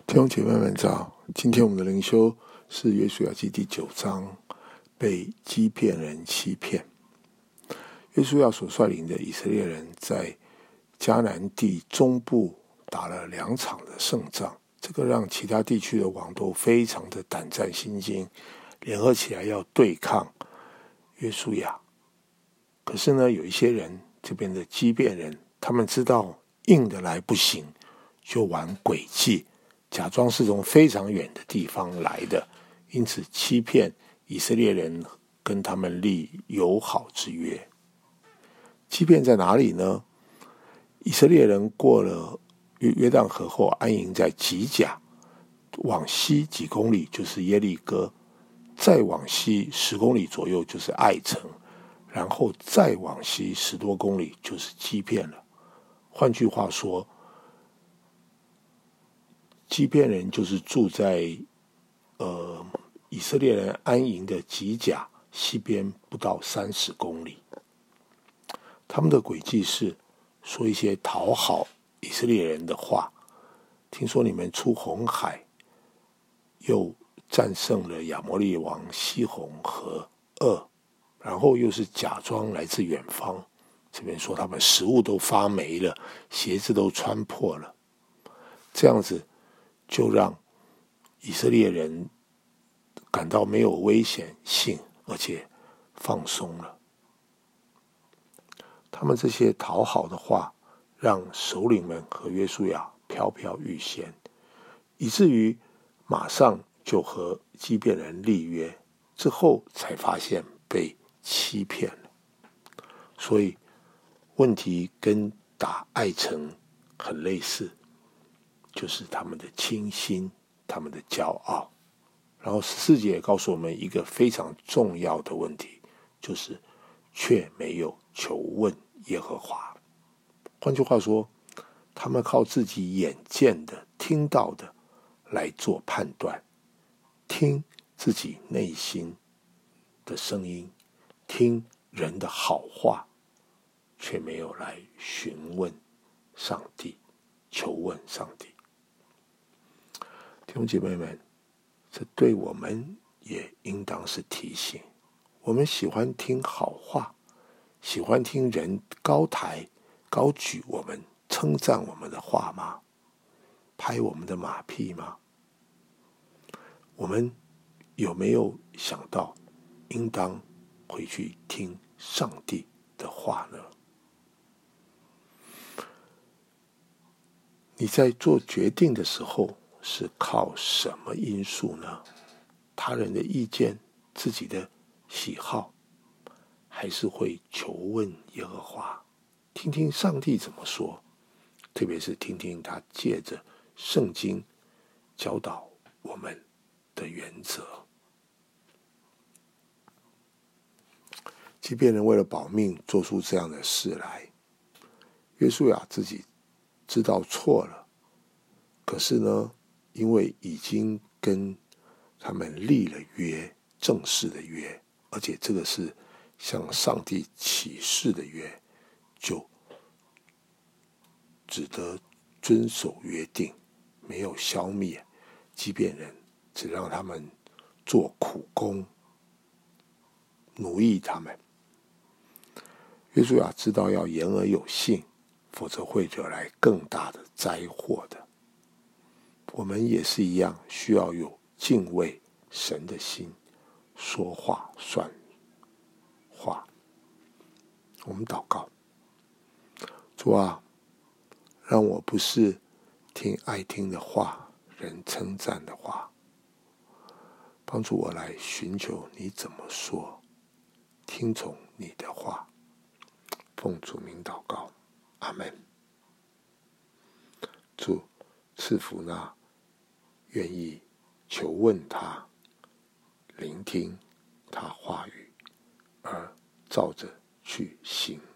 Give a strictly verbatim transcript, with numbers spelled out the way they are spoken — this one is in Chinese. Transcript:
弟兄姐妹们早，今天我们的灵修是约书亚记第九章，被基遍人欺骗。约书亚所率领的以色列人在迦南地中部打了两场的胜仗，这个让其他地区的王都非常的胆战心惊，联合起来要对抗约书亚。可是呢，有一些人，这边的基遍人，他们知道硬的来不行，就玩诡计，假装是从非常远的地方来的，因此欺骗以色列人，跟他们立友好之约。欺骗在哪里呢？以色列人过了约旦河后，安营在吉甲，往西几公里就是耶利哥，再往西十公里左右就是艾城，然后再往西十多公里就是基遍了。换句话说，基遍人就是住在呃以色列人安营的吉甲西边不到三十公里。他们的诡计是说一些讨好以色列人的话，听说你们出红海，又战胜了亚摩利王西宏和噩，然后又是假装来自远方，这边说他们食物都发霉了，鞋子都穿破了，这样子就让以色列人感到没有危险性，而且放松了。他们这些讨好的话，让首领们和约书亚飘飘欲仙，以至于马上就和基遍人立约，之后才发现被欺骗了。所以问题跟打艾城很类似，就是他们的轻心，他们的骄傲。然后十四节也告诉我们一个非常重要的问题，就是却没有求问耶和华。换句话说，他们靠自己眼见的、听到的来做判断，听自己内心的声音，听人的好话，却没有来询问上帝，求问上帝。弟兄姐妹们，这对我们也应当是提醒。我们喜欢听好话，喜欢听人高抬高举我们，称赞我们的话吗？拍我们的马屁吗？我们有没有想到应当回去听上帝的话呢？你在做决定的时候是靠什么因素呢？他人的意见，自己的喜好，还是会求问耶和华，听听上帝怎么说，特别是听听他借着圣经教导我们的原则。基遍人为了保命做出这样的事来，约书亚自己知道错了，可是呢，因为已经跟他们立了约，正式的约，而且这个是向上帝起誓的约，就只得遵守约定，没有消灭基遍人，只让他们做苦工，奴役他们。约书亚知道要言而有信，否则会惹来更大的灾祸的。我们也是一样，需要有敬畏神的心，说话算话。我们祷告，主啊，让我不是听爱听的话，人称赞的话，帮助我来寻求你怎么说，听从你的话。奉主名祷告，阿们。主赐福那愿意求问他、聆听他话语而照着去行